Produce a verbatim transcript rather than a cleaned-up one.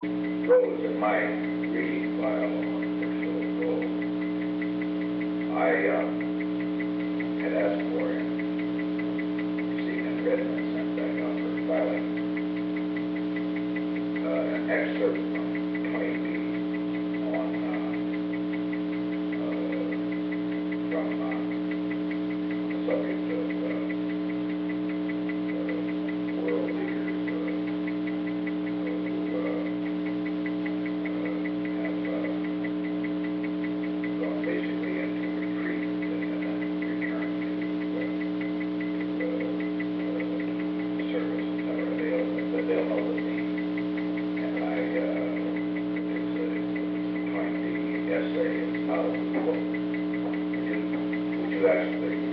Rose in my reading file on Quicksilver Gold, I uh, had asked for him, received and written and sent back out for filing, uh, an excerpt from twenty B on, uh, uh, from uh, the subject of uh, uh, world leaders uh, who uh, have uh, gone basically into retreat and then returned to, uh, to uh, service, et cetera. They'll, but they'll know the theme. And I, uh, it's, uh, it's trying the essay is how to quote. Would you, would you actually